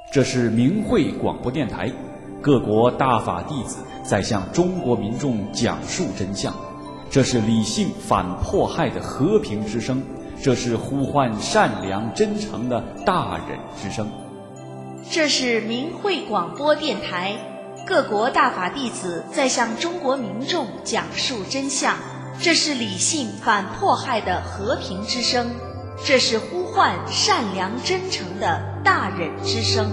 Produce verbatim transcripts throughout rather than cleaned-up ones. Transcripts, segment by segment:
这是明慧广播电台，各国大法弟子在向中国民众讲述真相。这是理性反迫害的和平之声，这是呼唤善良真诚的大忍之声。 这是明慧广播电台，各国大法弟子在向中国民众讲述真相。这是理性反迫害的和平之声，这是呼唤善良真诚的大忍之声。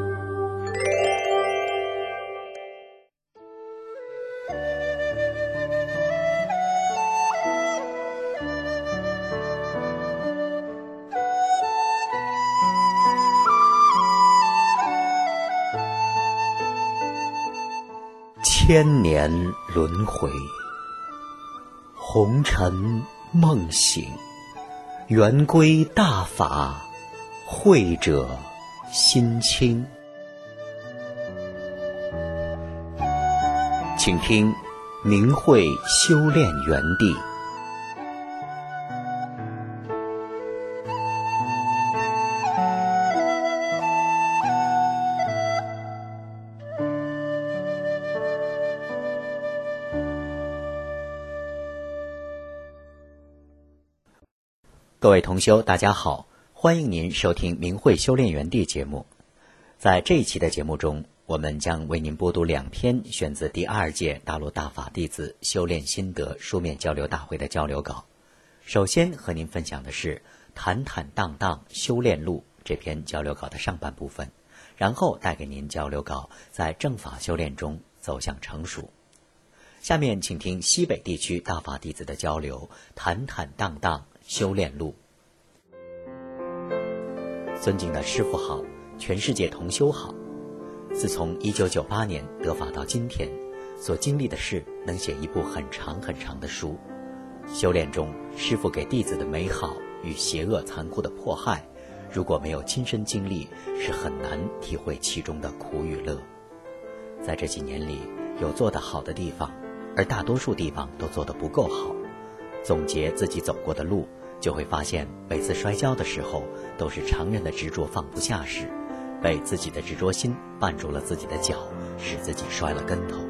千年轮回，红尘梦醒，圆归大法，慧者心清。请听明慧修炼园地。各位同修，大家好，欢迎您收听明慧修炼园地节目。在这一期的节目中，我们将为您播读两篇选自第二届大陆大法弟子修炼心得书面交流大会的交流稿。首先和您分享的是坦坦荡荡修炼路这篇交流稿的上半部分，然后带给您交流稿在正法修炼中走向成熟。下面请听西北地区大法弟子的交流，坦坦荡荡修炼路。尊敬的师父好，全世界同修好。自从一九九八年得法到今天，所经历的事能写一部很长很长的书。修炼中师父给弟子的美好与邪恶残酷的迫害，如果没有亲身经历，是很难体会其中的苦与乐。在这几年里，有做得好的地方，而大多数地方都做得不够好。总结自己走过的路，就会发现每次摔跤的时候，都是常人的执着放不下时，被自己的执着心绊住了自己的脚，使自己摔了跟头。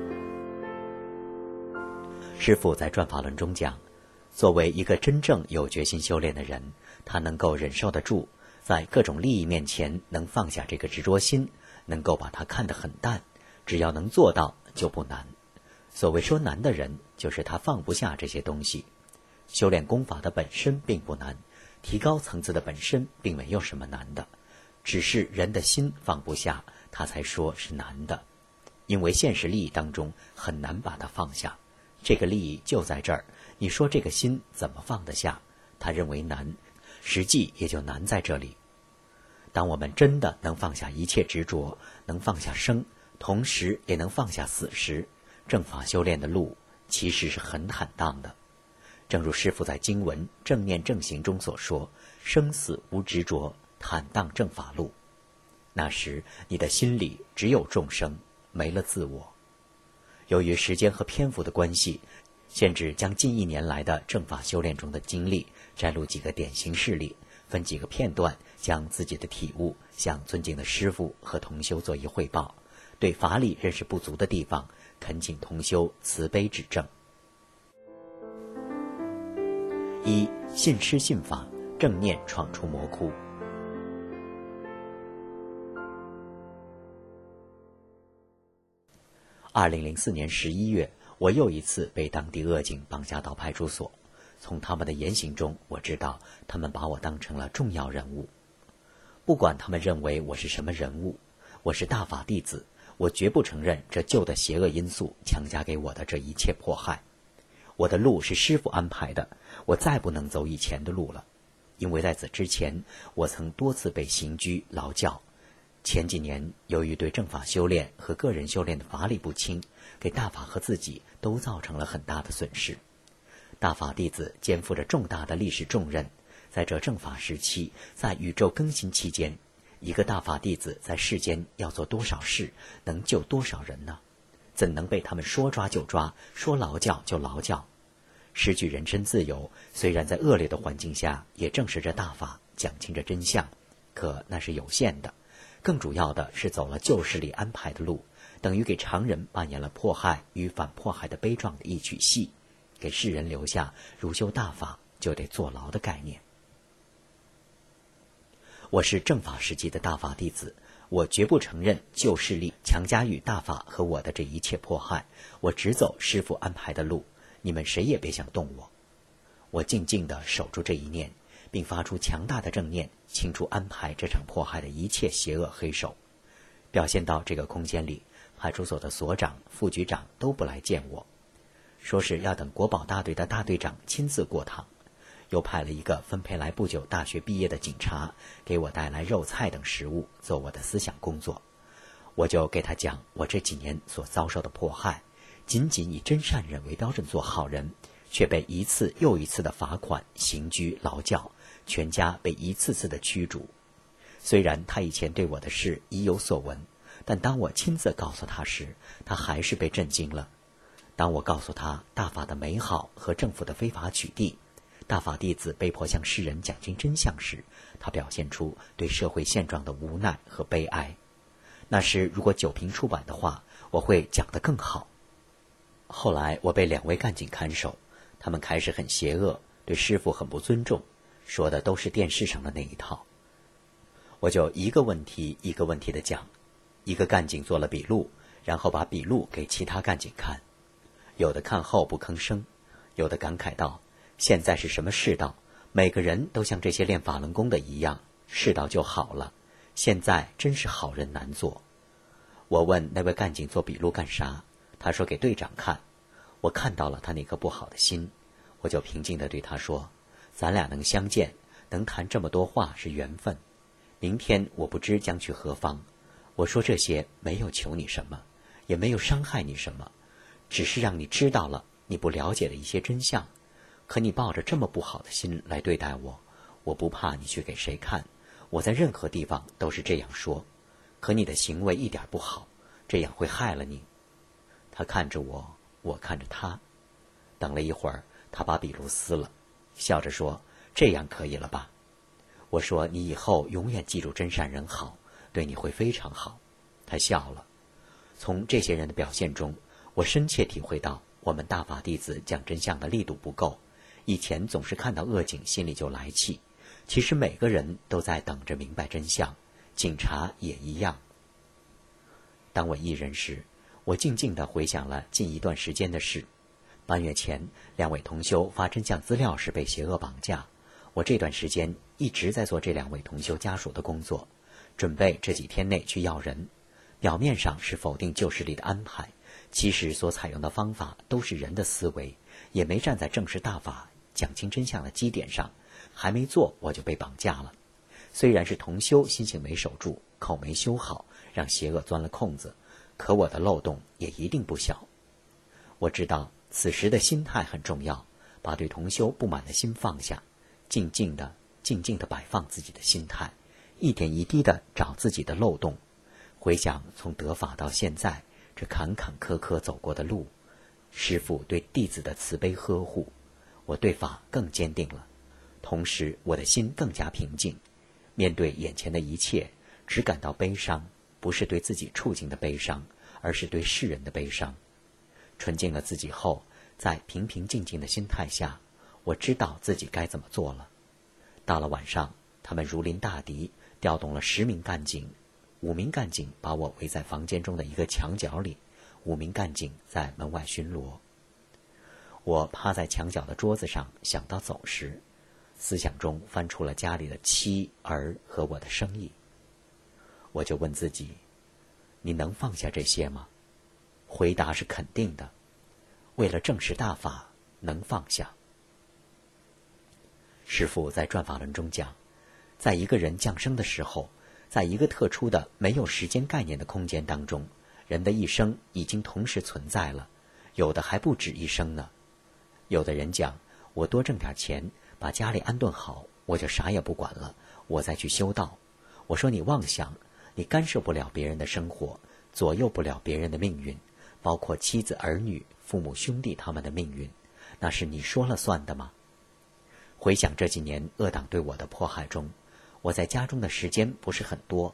师父在转法轮中讲，作为一个真正有决心修炼的人，他能够忍受得住，在各种利益面前能放下这个执着心，能够把它看得很淡，只要能做到就不难。所谓说难的人，就是他放不下这些东西。修炼功法的本身并不难，提高层次的本身并没有什么难的，只是人的心放不下，他才说是难的。因为现实利益当中很难把它放下，这个利益就在这儿，你说这个心怎么放得下？他认为难，实际也就难在这里。当我们真的能放下一切执着，能放下生，同时也能放下死时，正法修炼的路其实是很坦荡的。正如师父在经文正念正行中所说，生死无执着，坦荡正法路。那时你的心里只有众生，没了自我。由于时间和篇幅的关系，限制将近一年来的正法修炼中的经历摘录几个典型事例，分几个片段将自己的体悟向尊敬的师父和同修做一汇报，对法理认识不足的地方恳请同修慈悲指正。一、信师信法，正念闯出魔窟。二零零四年十一月，我又一次被当地恶警绑架到派出所。从他们的言行中，我知道他们把我当成了重要人物。不管他们认为我是什么人物，我是大法弟子，我绝不承认这旧的邪恶因素强加给我的这一切迫害。我的路是师父安排的，我再不能走以前的路了。因为在此之前，我曾多次被刑拘劳教。前几年由于对正法修炼和个人修炼的法理不清，给大法和自己都造成了很大的损失。大法弟子肩负着重大的历史重任，在这正法时期，在宇宙更新期间，一个大法弟子在世间要做多少事，能救多少人呢？怎能被他们说抓就抓，说劳教就劳教？失去人身自由，虽然在恶劣的环境下也证实着大法，讲清着真相，可那是有限的。 更主要的是走了旧势力安排的路，等于给常人扮演了迫害与反迫害的悲壮的一曲戏，给世人留下儒修大法就得坐牢的概念。我是正法时期的大法弟子，我绝不承认旧势力强加于大法和我的这一切迫害，我只走师父安排的路，你们谁也别想动我。我静静地守住这一念，并发出强大的正念，清除安排这场迫害的一切邪恶黑手。表现到这个空间里，派出所的所长、副局长都不来见我，说是要等国保大队的大队长亲自过堂。又派了一个分配来不久大学毕业的警察，给我带来肉菜等食物，做我的思想工作。我就给他讲我这几年所遭受的迫害，仅仅以真善忍为标准做好人，却被一次又一次的罚款、刑拘、劳教，全家被一次次的驱逐。虽然他以前对我的事已有所闻，但当我亲自告诉他时，他还是被震惊了。当我告诉他大法的美好和政府的非法取缔，大法弟子被迫向世人讲清真相时，他表现出对社会现状的无奈和悲哀。那时如果九评出版的话，我会讲得更好。后来我被两位干警看守，他们开始很邪恶，对师父很不尊重，说的都是电视上的那一套。我就一个问题一个问题的讲，一个干警做了笔录，然后把笔录给其他干警看，有的看后不吭声，有的感慨道，现在是什么世道，每个人都像这些练法轮功的一样，世道就好了，现在真是好人难做。我问那位干警做笔录干啥，他说给队长看。我看到了他那颗不好的心，我就平静地对他说，咱俩能相见，能谈这么多话是缘分，明天我不知将去何方。我说这些没有求你什么，也没有伤害你什么，只是让你知道了你不了解的一些真相。可你抱着这么不好的心来对待我，我不怕你去给谁看，我在任何地方都是这样说。可你的行为一点不好，这样会害了你。他看着我，我看着他。等了一会儿，他把笔录撕了，笑着说，这样可以了吧？我说，你以后永远记住真善人好，对你会非常好。他笑了。从这些人的表现中，我深切体会到我们大法弟子讲真相的力度不够。以前总是看到恶警心里就来气，其实每个人都在等着明白真相，警察也一样。当我一人时，我静静地回想了近一段时间的事。半月前，两位同修发真相资料时被邪恶绑架，我这段时间一直在做这两位同修家属的工作，准备这几天内去要人。表面上是否定旧势力的安排，其实所采用的方法都是人的思维，也没站在正视大法讲清真相的基点上，还没做我就被绑架了。虽然是同修心性没守住，口没修好，让邪恶钻了空子，可我的漏洞也一定不小。我知道此时的心态很重要，把对同修不满的心放下，静静的静静的摆放自己的心态，一点一滴的找自己的漏洞。回想从得法到现在这坎坎坷坷走过的路，师父对弟子的慈悲呵护，我对法更坚定了，同时我的心更加平静。面对眼前的一切，只感到悲伤，不是对自己处境的悲伤，而是对世人的悲伤。纯净了自己后，在平平静静的心态下，我知道自己该怎么做了。到了晚上，他们如临大敌，调动了十名干警，五名干警把我围在房间中的一个墙角里，五名干警在门外巡逻。我趴在墙角的桌子上，想到走时，思想中翻出了家里的妻儿和我的生意。我就问自己，你能放下这些吗？回答是肯定的。为了正视大法，能放下。师父在转法轮中讲，在一个人降生的时候，在一个特殊的没有时间概念的空间当中，人的一生已经同时存在了，有的还不止一生呢。有的人讲，我多挣点钱，把家里安顿好，我就啥也不管了，我再去修道。我说你妄想，你干涉不了别人的生活，左右不了别人的命运，包括妻子儿女、父母兄弟他们的命运，那是你说了算的吗？回想这几年恶党对我的迫害中，我在家中的时间不是很多，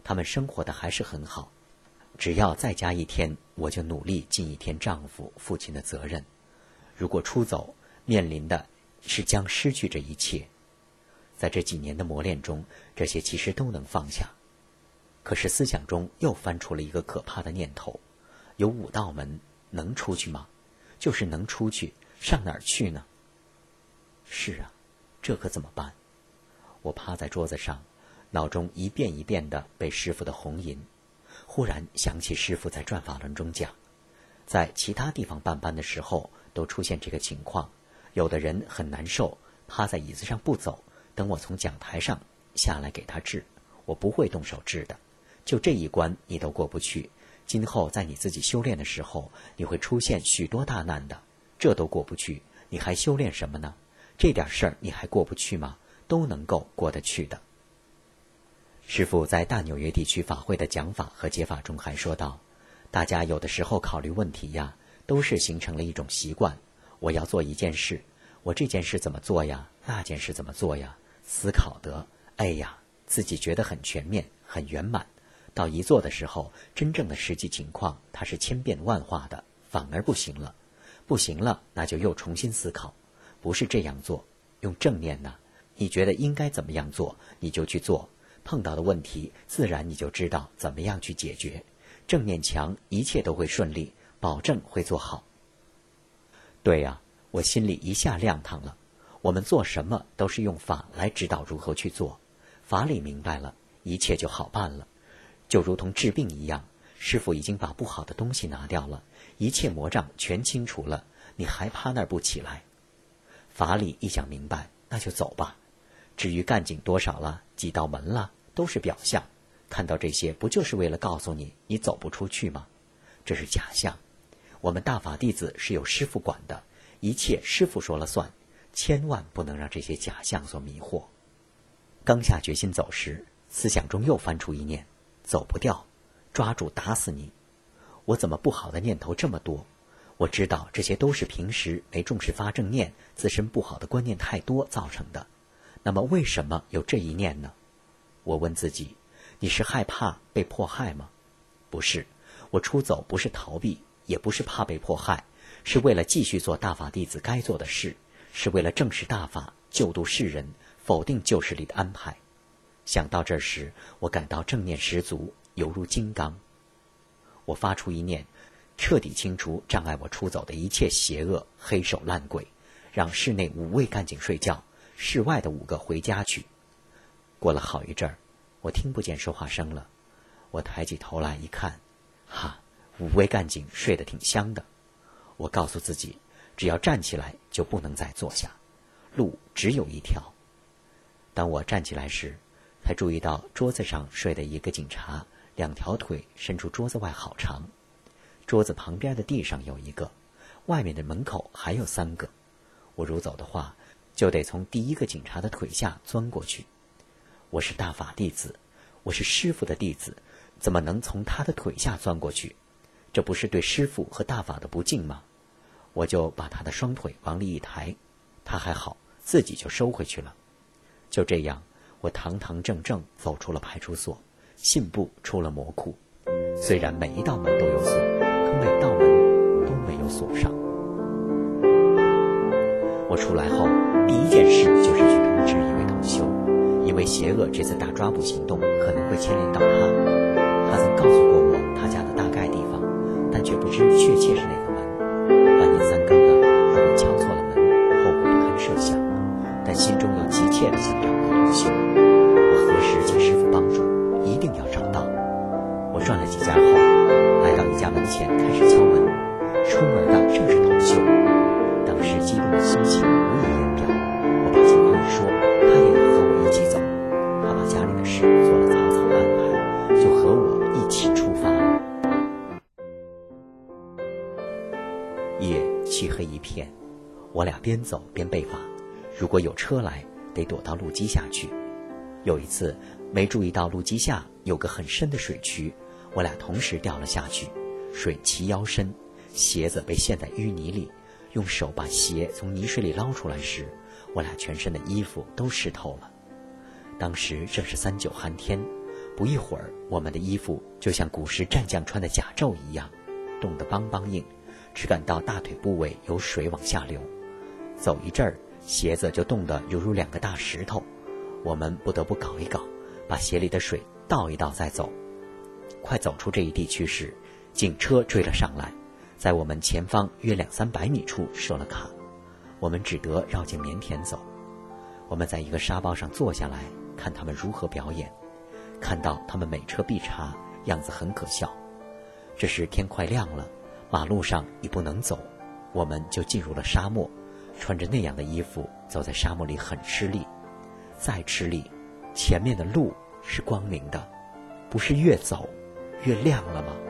他们生活的还是很好。只要再加一天，我就努力尽一天丈夫、父亲的责任。如果出走，面临的是将失去这一切。在这几年的磨练中，这些其实都能放下。可是思想中又翻出了一个可怕的念头：有五道门，能出去吗？就是能出去，上哪儿去呢？是啊，这可怎么办？我趴在桌子上，脑中一遍一遍地背师傅的红吟。忽然想起师傅在转法轮中讲，在其他地方办班的时候都出现这个情况，有的人很难受，趴在椅子上不走，等我从讲台上下来给他治，我不会动手治的。就这一关你都过不去，今后在你自己修炼的时候，你会出现许多大难的，这都过不去，你还修炼什么呢？这点事儿你还过不去吗？都能够过得去的。师父在大纽约地区法会的讲法和解法中还说道，大家有的时候考虑问题呀，都是形成了一种习惯。我要做一件事，我这件事怎么做呀？那件事怎么做呀？思考得，哎呀，自己觉得很全面，很圆满。到一做的时候，真正的实际情况它是千变万化的，反而不行了。不行了，那就又重新思考，不是这样做，用正念呢，你觉得应该怎么样做，你就去做。碰到的问题，自然你就知道怎么样去解决。正念强，一切都会顺利，保证会做好。对呀，我心里一下亮堂了。我们做什么都是用法来指导如何去做，法理明白了，一切就好办了。就如同治病一样，师父已经把不好的东西拿掉了，一切魔障全清除了，你还趴那儿不起来？法理一讲明白，那就走吧。至于干警多少了，几道门了，都是表象。看到这些，不就是为了告诉你，你走不出去吗？这是假象。我们大法弟子是有师父管的，一切师父说了算，千万不能让这些假象所迷惑。刚下决心走时，思想中又翻出一念，走不掉，抓住打死你。我怎么不好的念头这么多？我知道这些都是平时没重视发正念，自身不好的观念太多造成的。那么为什么有这一念呢？我问自己，你是害怕被迫害吗？不是，我出走不是逃避，也不是怕被迫害，是为了继续做大法弟子该做的事，是为了正视大法，救度世人，否定旧势力的安排。想到这时，我感到正念十足，犹如金刚。我发出一念，彻底清除障碍我出走的一切邪恶黑手烂鬼，让室内五位干警睡觉，室外的五个回家去。过了好一阵儿，我听不见说话声了。我抬起头来一看，哈，五位干警睡得挺香的。我告诉自己，只要站起来就不能再坐下，路只有一条。当我站起来时，才注意到桌子上睡的一个警察，两条腿伸出桌子外好长。桌子旁边的地上有一个，外面的门口还有三个。我如走的话，就得从第一个警察的腿下钻过去。我是大法弟子，我是师父的弟子，怎么能从他的腿下钻过去？这不是对师父和大法的不敬吗？我就把他的双腿往里一抬，他还好，自己就收回去了。就这样，我堂堂正正走出了派出所，信步出了魔窟。虽然每一道门都有锁，可每道门都没有锁上。我出来后，第一件事就是去通知一位同修，因为邪恶这次大抓捕行动可能会牵连到他。他曾告诉过我他家的大概地方，但却不知确切是哪个门。半夜三更的，如果敲错了门，后悔的很设想，但心中又急切的想找个同修。我何时请师父帮助，一定要找到。我转了几家后，来到一家门前开始敲门，出门的正是同修。当时激动的心情无以言表，我把情况一说，他也要和我一起走。他把家里的事做了草草安排，就和我一起出发了。夜漆黑一片，我俩边走边背法，如果有车来，得躲到路基下去。有一次没注意到路基下有个很深的水渠，我俩同时掉了下去，水齐腰深，鞋子被陷在淤泥里。用手把鞋从泥水里捞出来时，我俩全身的衣服都湿透了。当时正是三九寒天， 不一会儿，我们的衣服就像古时战将穿的甲胄一样，冻得梆梆硬，只感到大腿部位有水往下流。走一阵儿，鞋子就冻得犹如两个大石头，我们不得不搞一搞，把鞋里的水倒一倒再走。快走出这一地区时，警车追了上来，在我们前方约两三百米处设了卡，我们只得绕进棉田走。我们在一个沙包上坐下来，看他们如何表演，看到他们每车必查，样子很可笑。这时天快亮了，马路上已不能走，我们就进入了沙漠，穿着那样的衣服走在沙漠里很吃力。再吃力，前面的路是光明的，不是越走越亮了吗？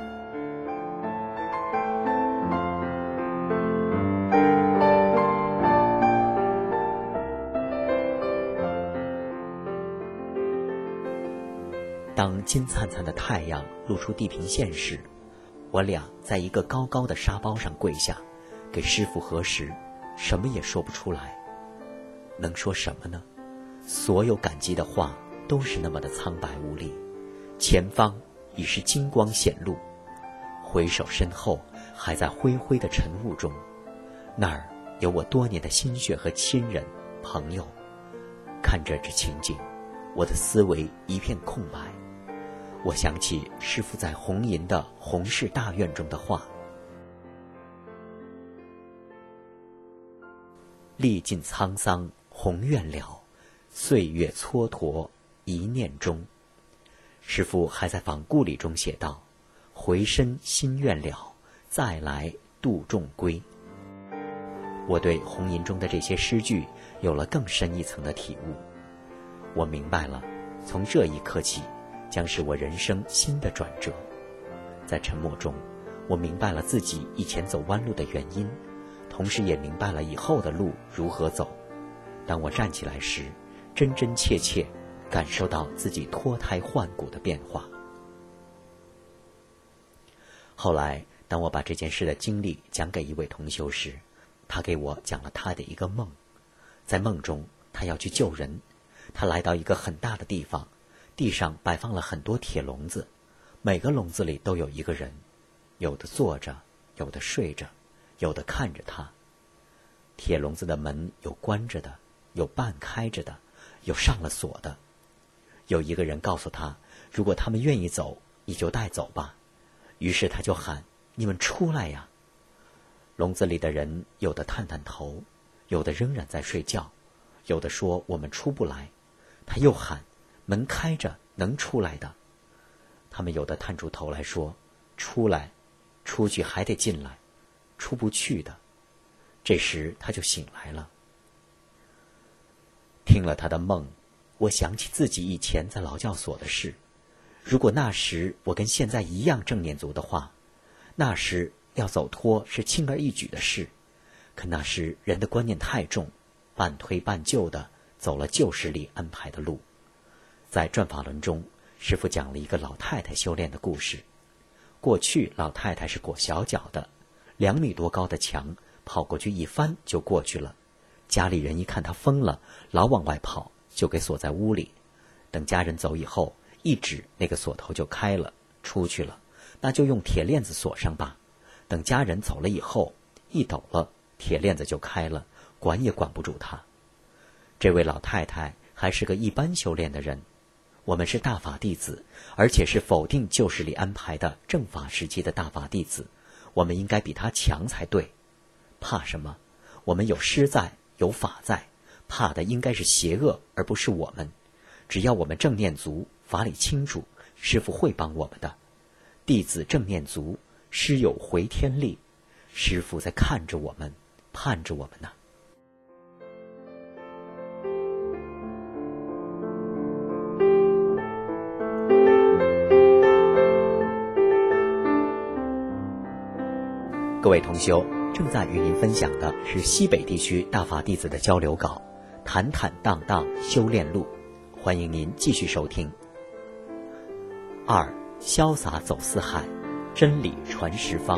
当金灿灿的太阳露出地平线时，我俩在一个高高的沙包上跪下，给师父核实，什么也说不出来。能说什么呢？所有感激的话都是那么的苍白无力。前方已是金光显露，回首身后还在灰灰的晨雾中，那儿有我多年的心血和亲人朋友。看着这情景，我的思维一片空白。我想起师父在红银的弘誓大愿中的话：历尽沧桑宏愿了，岁月蹉跎一念中。师父还在访故里中写道：回身心愿了，再来度众归。我对红银中的这些诗句有了更深一层的体悟。我明白了，从这一刻起将是我人生新的转折。在沉默中，我明白了自己以前走弯路的原因，同时也明白了以后的路如何走。当我站起来时，真真切切感受到自己脱胎换骨的变化。后来，当我把这件事的经历讲给一位同修时，他给我讲了他的一个梦。在梦中，他要去救人，他来到一个很大的地方，地上摆放了很多铁笼子，每个笼子里都有一个人，有的坐着，有的睡着，有的看着他。铁笼子的门有关着的，有半开着的，有上了锁的。有一个人告诉他，如果他们愿意走，你就带走吧。于是他就喊：你们出来呀！笼子里的人有的探探头，有的仍然在睡觉，有的说我们出不来。他又喊：门开着，能出来的。他们有的探出头来说：出来，出去还得进来，出不去的。这时他就醒来了。听了他的梦，我想起自己以前在劳教所的事。如果那时我跟现在一样正念族的话，那时要走脱是轻而易举的事。可那时人的观念太重，半推半就的走了旧时里安排的路。在转法轮中，师父讲了一个老太太修炼的故事。过去老太太是裹小脚的，两米多高的墙跑过去一翻就过去了。家里人一看她疯了，老往外跑，就给锁在屋里。等家人走以后，一指那个锁头就开了，出去了，那就用铁链子锁上吧。等家人走了以后，一抖了，铁链子就开了，管也管不住她。这位老太太还是个一般修炼的人，我们是大法弟子，而且是否定旧时里安排的正法时期的大法弟子，我们应该比她强才对。怕什么？我们有师在，有法在，怕的应该是邪恶，而不是我们。只要我们正念足，法理清楚，师父会帮我们的。弟子正念足，师有回天力，师父在看着我们，盼着我们呢。各位同修，正在与您分享的是西北地区大法弟子的交流稿《坦坦荡荡修炼路》，欢迎您继续收听。二，潇洒走四海，真理传十方。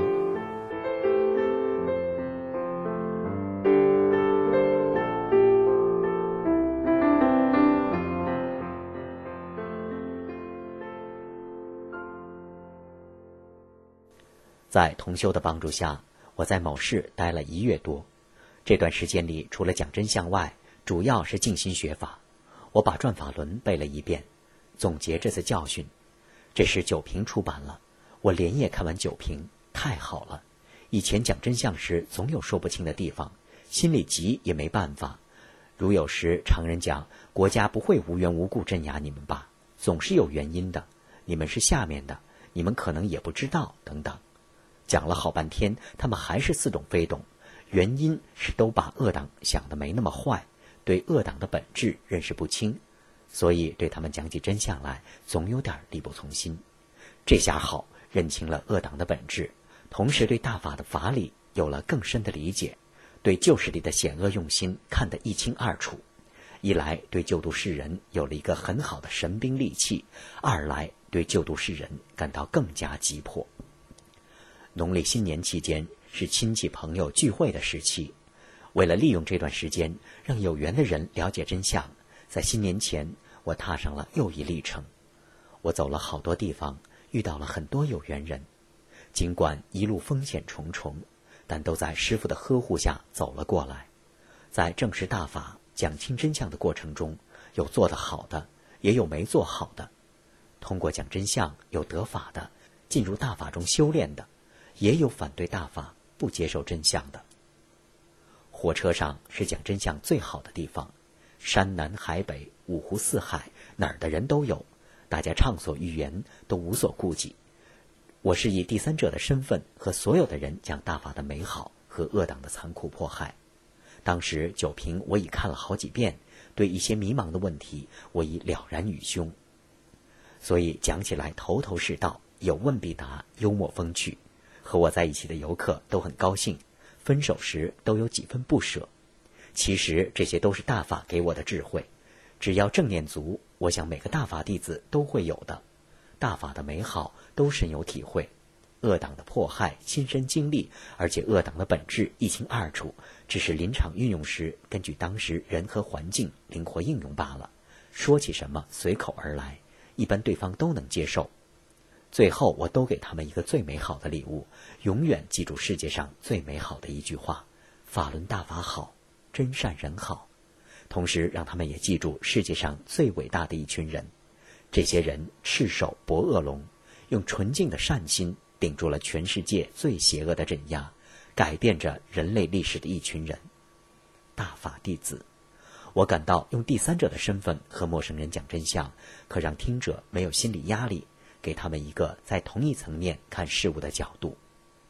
在同修的帮助下，我在某市待了一月多。这段时间里，除了讲真相外，主要是静心学法。我把转法轮背了一遍，总结这次教训。这时九评出版了，我连夜看完九评，太好了。以前讲真相时总有说不清的地方，心里急也没办法。如有时常人讲，国家不会无缘无故镇压你们吧，总是有原因的，你们是下面的，你们可能也不知道等等。讲了好半天，他们还是似懂非懂。原因是都把恶党想得没那么坏，对恶党的本质认识不清，所以对他们讲起真相来，总有点力不从心。这下好，认清了恶党的本质，同时对大法的法理有了更深的理解，对旧势力的险恶用心看得一清二楚。一来对救度世人有了一个很好的神兵利器，二来对救度世人感到更加急迫。农历新年期间是亲戚朋友聚会的时期，为了利用这段时间让有缘的人了解真相，在新年前我踏上了又一历程。我走了好多地方，遇到了很多有缘人，尽管一路风险重重，但都在师父的呵护下走了过来。在证实大法讲清真相的过程中，有做得好的，也有没做好的。通过讲真相有得法的，进入大法中修炼的，也有反对大法不接受真相的。火车上是讲真相最好的地方，山南海北，五湖四海，哪儿的人都有，大家畅所欲言，都无所顾忌。我是以第三者的身份和所有的人讲大法的美好和恶党的残酷迫害。当时九评我已看了好几遍，对一些迷茫的问题我已了然于胸，所以讲起来头头是道，有问必答，幽默风趣。和我在一起的游客都很高兴，分手时都有几分不舍。其实这些都是大法给我的智慧，只要正念足，我想每个大法弟子都会有的。大法的美好都深有体会，恶党的迫害亲身经历，而且恶党的本质一清二楚，只是临场运用时根据当时人和环境灵活应用罢了。说起什么随口而来，一般对方都能接受。最后我都给他们一个最美好的礼物，永远记住世界上最美好的一句话：法轮大法好，真善人好。同时让他们也记住世界上最伟大的一群人，这些人赤手搏恶龙，用纯净的善心顶住了全世界最邪恶的镇压，改变着人类历史的一群人。大法弟子，我感到用第三者的身份和陌生人讲真相，可让听者没有心理压力，给他们一个在同一层面看事物的角度。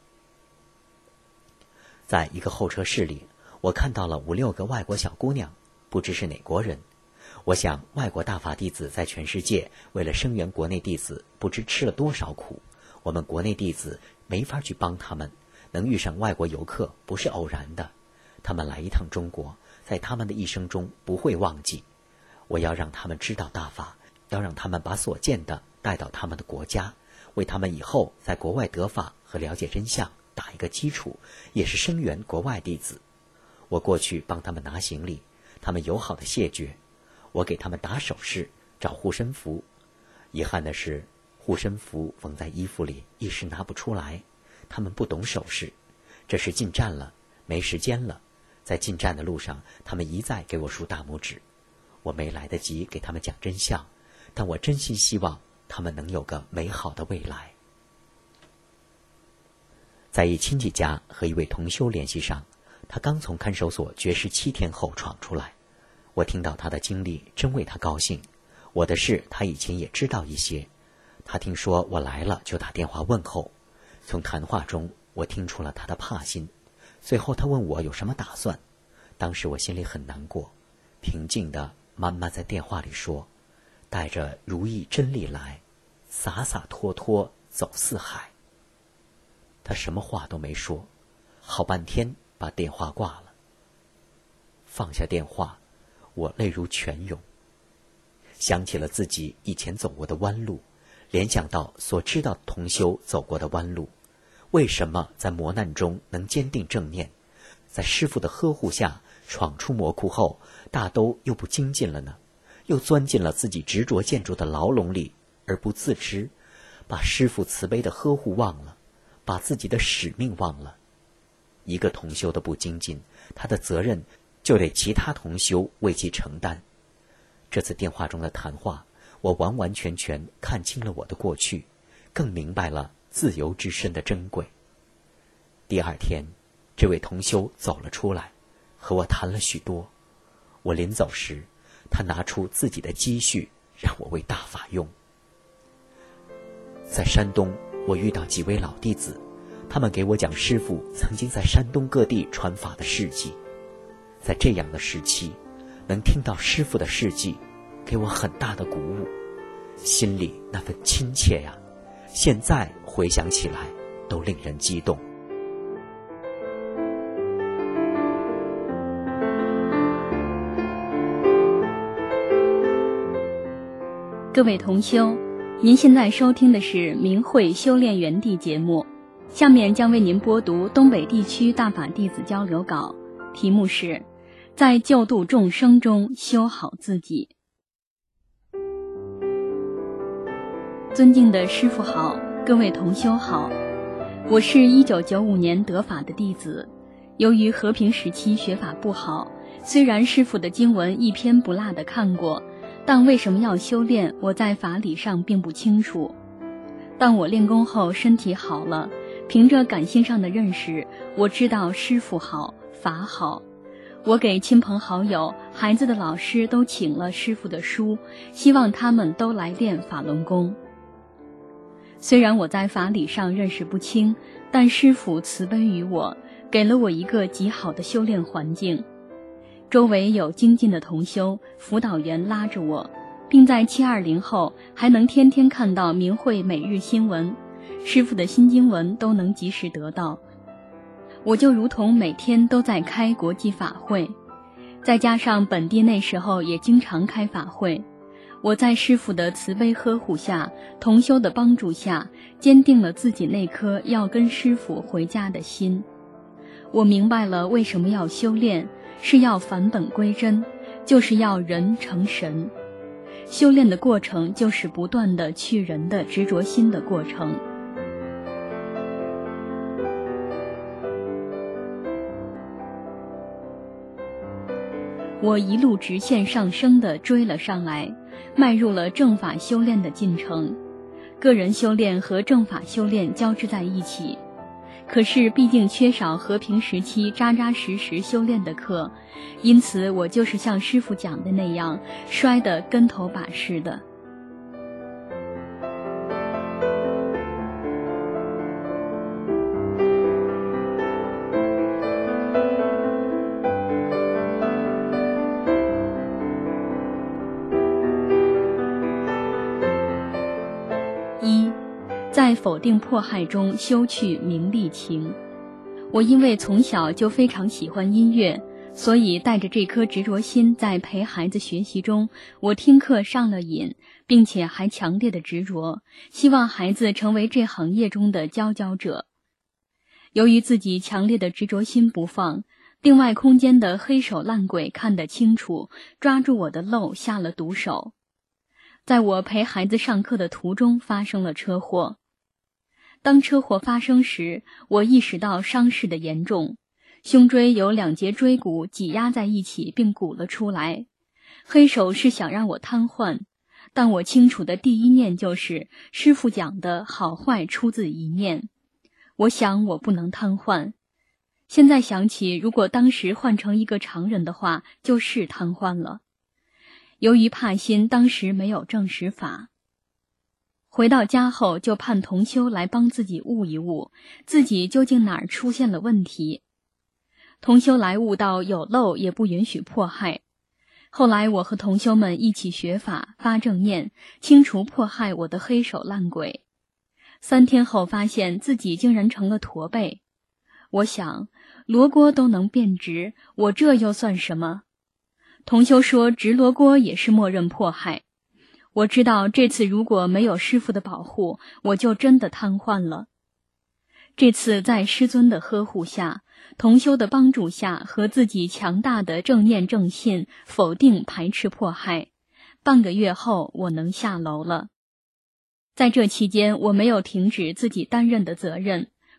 在一个候车室里，我看到了五六个外国小姑娘，不知是哪国人。我想外国大法弟子在全世界为了声援国内弟子，不知吃了多少苦，我们国内弟子没法去帮他们，能遇上外国游客不是偶然的，他们来一趟中国，在他们的一生中不会忘记。我要让他们知道大法，要让他们把所见的带到他们的国家，为他们以后在国外得法和了解真相打一个基础，也是声援国外弟子。我过去帮他们拿行李，他们友好的谢绝，我给他们打手势，找护身符。遗憾的是，护身符缝在衣服里，一时拿不出来，他们不懂手势。这时进站了，没时间了，在进站的路上，他们一再给我竖大拇指。我没来得及给他们讲真相，但我真心希望他们能有个美好的未来。在一亲戚家和一位同修联系上，他刚从看守所绝食七天后闯出来。我听到他的经历，真为他高兴。我的事他以前也知道一些，他听说我来了就打电话问候。从谈话中我听出了他的怕心。最后他问我有什么打算，当时我心里很难过，平静地慢慢在电话里说：带着如意真理来，洒洒脱脱走四海。他什么话都没说，好半天把电话挂了。放下电话，我泪如泉涌，想起了自己以前走过的弯路，联想到所知道同修走过的弯路，为什么在磨难中能坚定正念，在师父的呵护下闯出魔窟后，大都又不精进了呢？又钻进了自己执着建筑的牢笼里，而不自知，把师父慈悲的呵护忘了， 把自己的使命忘了。一个同修的不精进，他的责任就得其他同修为其承担。这次电话中的谈话，我完完全全看清了我的过去，更明白了自由之身的珍贵。第二天，这位同修走了出来，和我谈了许多。我临走时，他拿出自己的积蓄让我为大法用。在山东，我遇到几位老弟子，他们给我讲师父曾经在山东各地传法的事迹。在这样的时期，能听到师父的事迹，给我很大的鼓舞，心里那份亲切呀，现在回想起来都令人激动。 各位同修，您现在收听的是明慧修炼园地节目，下面将为您播读东北地区大法弟子交流稿，题目是在救度众生中修好自己。尊敬的师父好，各位同修好，我是一九九五年得法的弟子。由于和平时期学法不好，虽然师父的经文一篇不落地看过，但为什么要修炼，我在法理上并不清楚。当我练功后身体好了，凭着感性上的认识，我知道师父好，法好。我给亲朋好友、孩子的老师都请了师父的书，希望他们都来练法轮功。虽然我在法理上认识不清，但师父慈悲于我，给了我一个极好的修炼环境。周围有精进的同修、辅导员拉着我，并在七二零后还能天天看到明慧每日新闻，师父的新经文都能及时得到。我就如同每天都在开国际法会，再加上本地那时候也经常开法会，我在师父的慈悲呵护下，同修的帮助下，坚定了自己那颗要跟师父回家的心。我明白了为什么要修炼，是要返本归真，就是要人成神。修炼的过程就是不断的去人的执着心的过程。我一路直线上升地追了上来，迈入了正法修炼的进程。个人修炼和正法修炼交织在一起，可是毕竟缺少和平时期扎扎实实修炼的课，因此我就是像师父讲的那样，摔得跟头把式的。一，在否定迫害中修去名利情。我因为从小就非常喜欢音乐，所以带着这颗执着心，在陪孩子学习中，我听课上了瘾，并且还强烈的执着，希望孩子成为这行业中的佼佼者。由于自己强烈的执着心不放，另外空间的黑手烂鬼看得清楚，抓住我的漏下了毒手。在我陪孩子上课的途中发生了车祸。当车祸发生时，我意识到伤势的严重，胸椎有两节椎骨挤压在一起并鼓了出来。黑手是想让我瘫痪，但我清楚的第一念就是师父讲的好坏出自一念。我想我不能瘫痪。现在想起，如果当时换成一个常人的话，就是瘫痪了。由于怕心，当时没有证实法。回到家后，就盼同修来帮自己悟一悟，自己究竟哪儿出现了问题。同修来悟到有漏也不允许迫害。后来我和同修们一起学法，发正念，清除迫害我的黑手烂鬼。三天后发现自己竟然成了驼背。我想，罗锅都能变直，我这又算什么？同修说直罗锅也是默认迫害。我知道这次如果没有师父的保护，我就真的瘫痪了。这次在师尊的呵护下，同修的帮助下，和自己强大的正念正信，否定排斥迫害。半个月后，我能下楼了。在这期间，我没有停止自己担任的责任，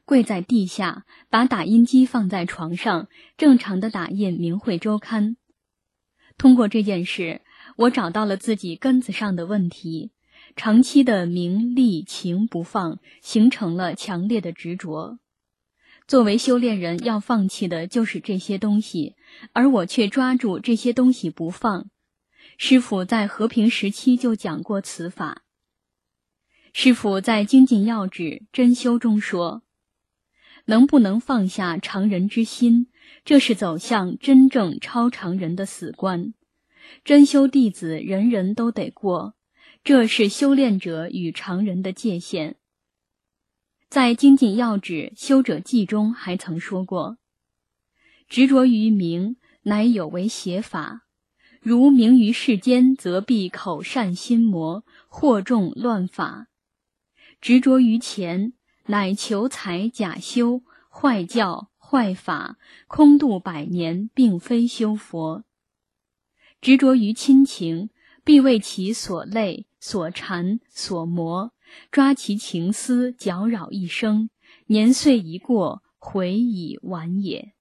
跪在地下，把打印机放在床上，正常的打印《明慧周刊》。通过这件事，我找到了自己根子上的问题，长期的名利情不放，形成了强烈的执着。作为修炼人，要放弃的就是这些东西，而我却抓住这些东西不放。师父在和平时期就讲过此法。师父在《精进要旨》真修中说，能不能放下常人之心，这是走向真正超常人的死关。真修弟子人人都得过，这是修炼者与常人的界限。在《精进要旨修者记》中还曾说过，执着于名，乃有为邪法，如名于世间，则必口善心魔，惑众乱法。执着于钱，乃求财假修，坏教坏法，空度百年，并非修佛。执着于亲情，必为其所累、所缠、所磨，抓其情思，搅扰一生，年岁一过，悔已晚也。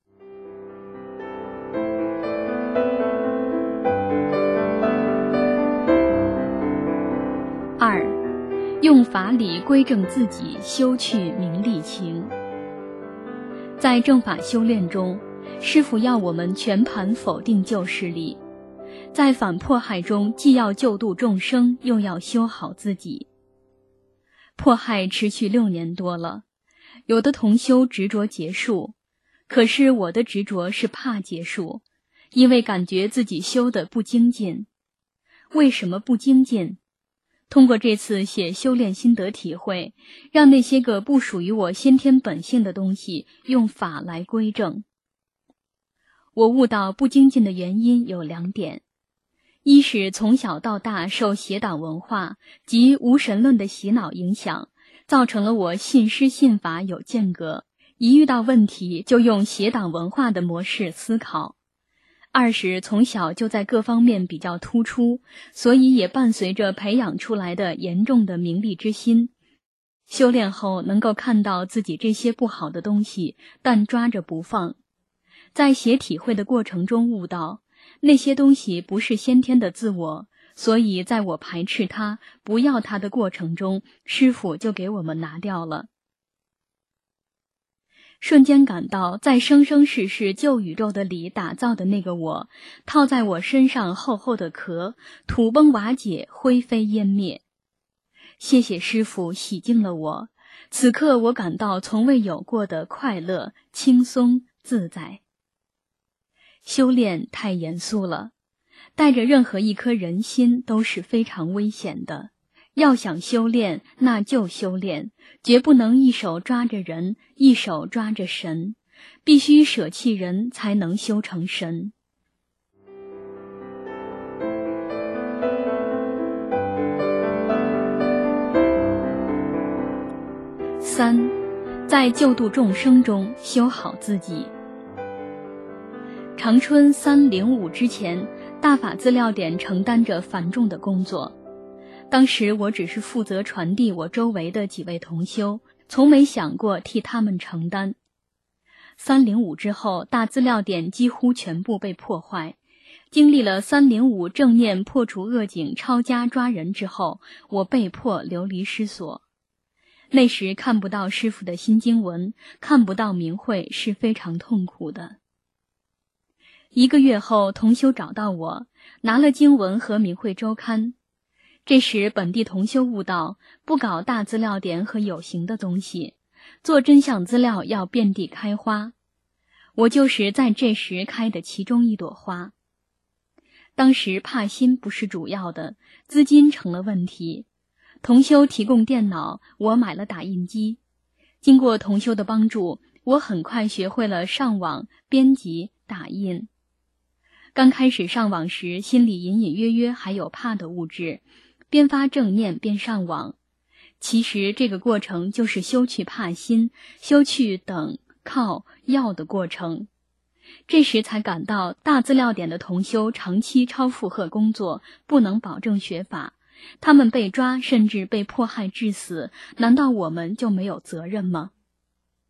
二，用法理归正自己，修去名利情。在正法修炼中，师父要我们全盘否定旧势力，在反迫害中，既要救度众生，又要修好自己。迫害持续六年多了，有的同修执着结束，可是我的执着是怕结束，因为感觉自己修得不精进。为什么不精进？通过这次写修炼心得体会，让那些个不属于我先天本性的东西用法来归正。我悟到不精进的原因有两点，一是从小到大受邪党文化及无神论的洗脑影响，造成了我信师信法有间隔，一遇到问题就用邪党文化的模式思考。二是从小就在各方面比较突出，所以也伴随着培养出来的严重的名利之心。修炼后能够看到自己这些不好的东西，但抓着不放。在写体会的过程中悟到，那些东西不是先天的自我，所以在我排斥它、不要它的过程中，师父就给我们拿掉了。瞬间感到在生生世世旧宇宙的里打造的那个我，套在我身上厚厚的壳，土崩瓦解，灰飞烟灭。谢谢师父洗净了我，此刻我感到从未有过的快乐、轻松、自在。修炼太严肃了，带着任何一颗人心都是非常危险的。要想修炼，那就修炼，绝不能一手抓着人，一手抓着神，必须舍弃人才能修成神。三，在救度众生中修好自己。长春三零五之前，大法资料点承担着繁重的工作。当时我只是负责传递我周围的几位同修，从没想过替他们承担。三零五之后，大资料点几乎全部被破坏。经历了三零五正念破除恶境、抄家抓人之后，我被迫流离失所。那时看不到师父的新经文，看不到明慧，是非常痛苦的。一个月后，同修找到我，拿了经文和明慧周刊。这时本地同修悟道，不搞大资料点和有形的东西，做真相资料要遍地开花。我就是在这时开的其中一朵花。当时怕心不是主要的，资金成了问题。同修提供电脑，我买了打印机。经过同修的帮助，我很快学会了上网、编辑、打印。刚开始上网时，心里隐隐约约还有怕的物质，边发正念边上网。其实这个过程就是修去怕心，修去等、靠、要的过程。这时才感到大资料点的同修长期超负荷工作，不能保证学法，他们被抓甚至被迫害致死，难道我们就没有责任吗？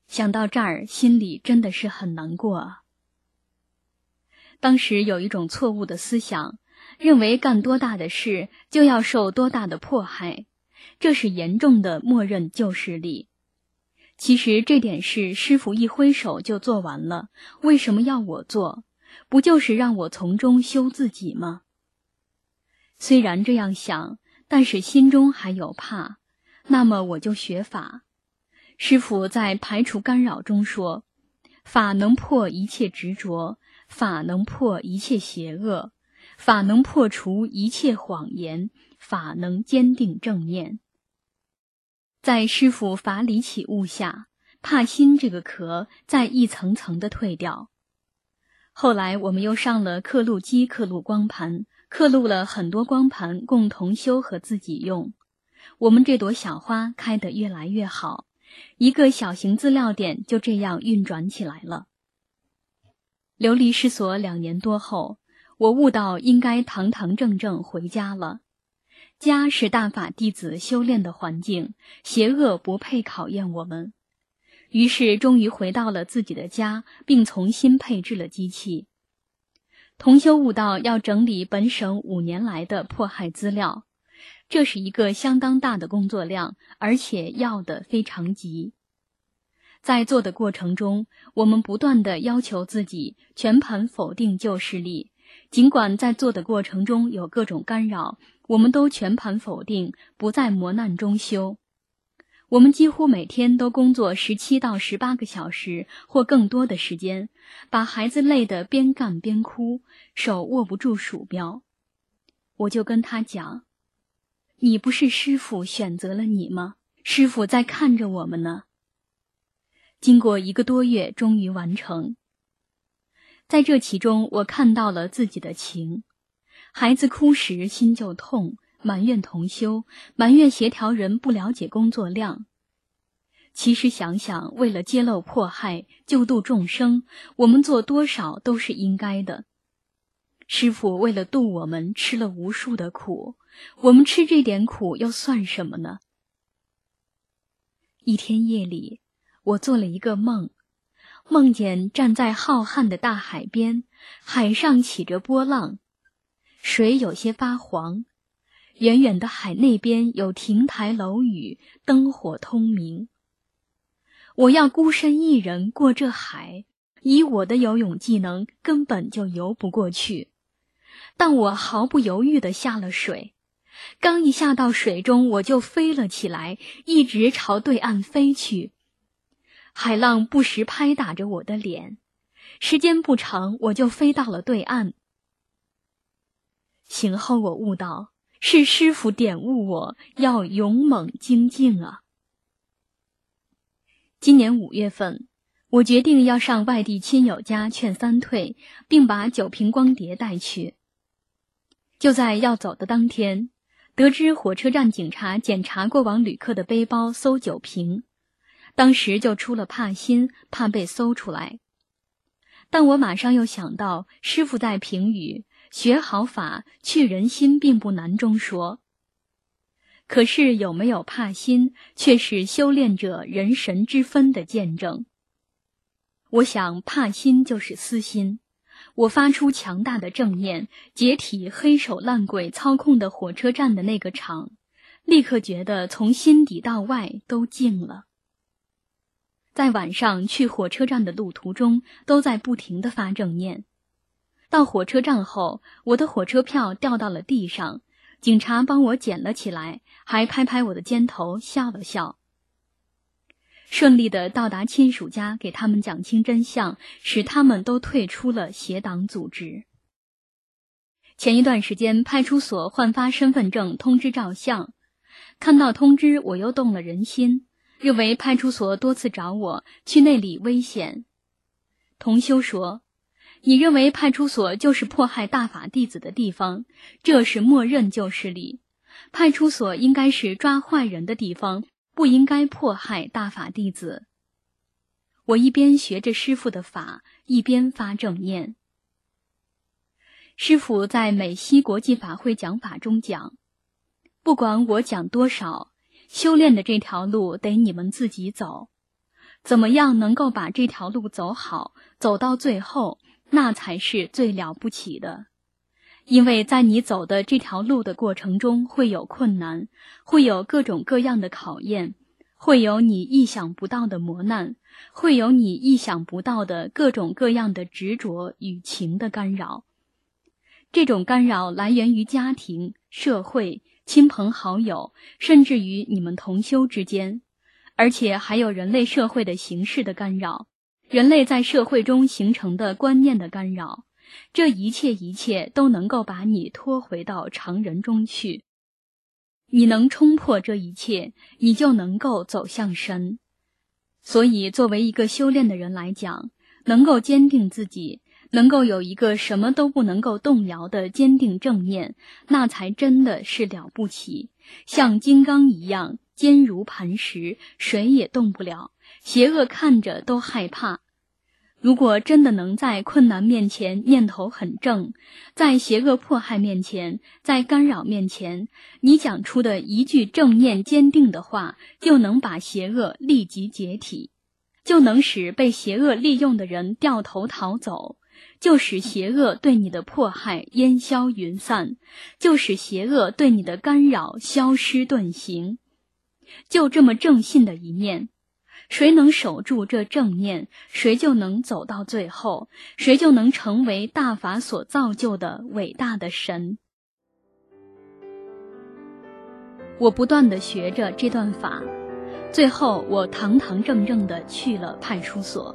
想到这儿，心里真的是很难过啊。当时有一种错误的思想，认为干多大的事就要受多大的迫害，这是严重的默认旧势力。其实这点事师父一挥手就做完了，为什么要我做？不就是让我从中修自己吗？虽然这样想，但是心中还有怕，那么我就学法。师父在排除干扰中说，法能破一切执着，法能破一切邪恶，法能破除一切谎言，法能坚定正念。在师父法理起悟下，怕心这个壳再一层层地退掉。后来我们又上了刻录机刻录光盘，刻录了很多光盘共同修和自己用。我们这朵小花开得越来越好，一个小型资料点就这样运转起来了。流离失所两年多后，我悟到应该堂堂正正回家了。家是大法弟子修炼的环境，邪恶不配考验我们。于是终于回到了自己的家，并重新配置了机器。同修悟道要整理本省五年来的迫害资料，这是一个相当大的工作量，而且要得非常急。在做的过程中，我们不断地要求自己全盘否定旧势力，尽管在做的过程中有各种干扰，我们都全盘否定，不在磨难中修。我们几乎每天都工作十七到十八个小时或更多的时间，把孩子累得边干边哭，手握不住鼠标。我就跟他讲，你不是师父选择了你吗？师父在看着我们呢。经过一个多月，终于完成。在这其中，我看到了自己的情。孩子哭时心就痛，埋怨同修，埋怨协调人不了解工作量。其实想想，为了揭露迫害，救度众生，我们做多少都是应该的。师父为了度我们吃了无数的苦，我们吃这点苦又算什么呢？一天夜里，我做了一个梦，梦见站在浩瀚的大海边，海上起着波浪，水有些发黄，远远的海那边有亭台楼宇，灯火通明。我要孤身一人过这海，以我的游泳技能根本就游不过去。但我毫不犹豫地下了水，刚一下到水中，我就飞了起来，一直朝对岸飞去。海浪不时拍打着我的脸，时间不长，我就飞到了对岸。醒后我悟到，是师父点悟我要勇猛精进啊。今年五月份，我决定要上外地亲友家劝三退，并把九瓶光碟带去。就在要走的当天，得知火车站警察检查过往旅客的背包，搜酒瓶，当时就出了怕心，怕被搜出来。但我马上又想到师父在评语学好法去人心并不难中说，可是有没有怕心，却是修炼者人神之分的见证。我想怕心就是私心，我发出强大的正念，解体黑手烂鬼操控的火车站的那个场，立刻觉得从心底到外都静了。在晚上去火车站的路途中，都在不停地发正念。到火车站后，我的火车票掉到了地上，警察帮我捡了起来，还拍拍我的肩头，笑了笑。顺利地到达亲属家，给他们讲清真相，使他们都退出了邪党组织。前一段时间，派出所换发身份证通知照相，看到通知我又动了人心，认为派出所多次找我，去那里危险。同修说，你认为派出所就是迫害大法弟子的地方，这是默认旧势力。派出所应该是抓坏人的地方，不应该迫害大法弟子。我一边学着师父的法，一边发正念。师父在美西国际法会讲法中讲，不管我讲多少，修炼的这条路得你们自己走。 怎么样能够把这条路走好，走到最后，那才是最了不起的。因为在你走的这条路的过程中会有困难，会有各种各样的考验，会有你意想不到的磨难，会有你意想不到的各种各样的执着与情的干扰。这种干扰来源于家庭、社会、亲朋好友，甚至于你们同修之间，而且还有人类社会的形式的干扰，人类在社会中形成的观念的干扰，这一切一切都能够把你拖回到常人中去。你能冲破这一切，你就能够走向神。所以作为一个修炼的人来讲，能够坚定自己，能够有一个什么都不能够动摇的坚定正念，那才真的是了不起。像金刚一样坚如磐石，谁也动不了，邪恶看着都害怕。如果真的能在困难面前念头很正，在邪恶迫害面前，在干扰面前，你讲出的一句正念坚定的话，就能把邪恶立即解体，就能使被邪恶利用的人掉头逃走，就使邪恶对你的迫害烟消云散，就使邪恶对你的干扰消失遁形。就这么正信的一念，谁能守住这正念，谁就能走到最后，谁就能成为大法所造就的伟大的神。我不断地学着这段法，最后我堂堂正正地去了派出所。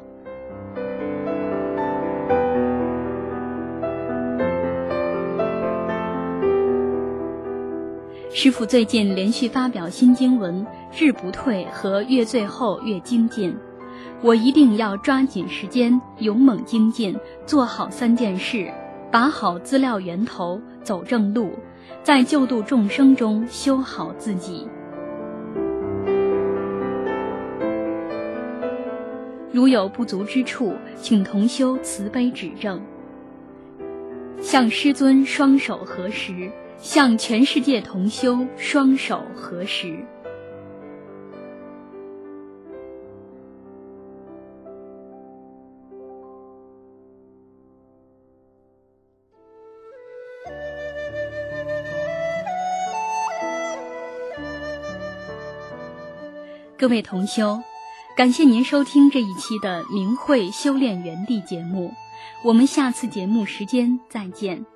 师父最近连续发表新经文，志不退和越最后越精进。我一定要抓紧时间，勇猛精进，做好三件事，把好资料源头，走正路，在救度众生中修好自己。如有不足之处，请同修慈悲指正。向师尊双手合十，向全世界同修双手合十。各位同修，感谢您收听这一期的明慧修炼园地节目，我们下次节目时间再见。